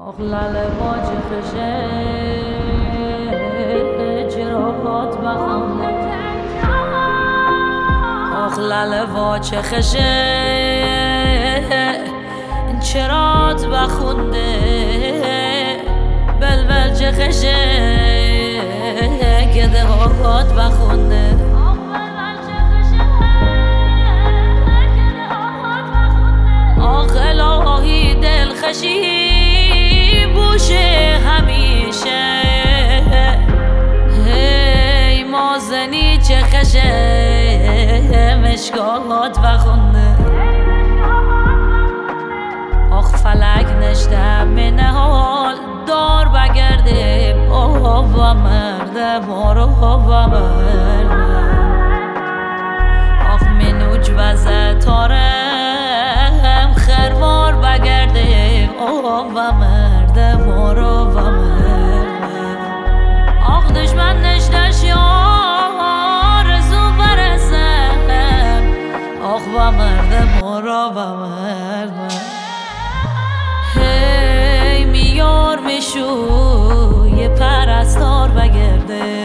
لاله واجه خشه جراحات بخونه لاله واجه خشه چرات بخونده بلبل چه خشه گده هات بخونده الهی دل خشی بوشه همیشه هی مازنی چه خشه مشکات بخونده آخ فلک نشته من حال دار بگرده بابا مرده مارو بابا مرده آخ منوج وزه تارم خروار بگرده بابا مرده مارو بابا مرده آخ دشمن نشته یار زو برسم آخ با مرده مارو بابا مرده هی میار میشو یه پرستار بگرده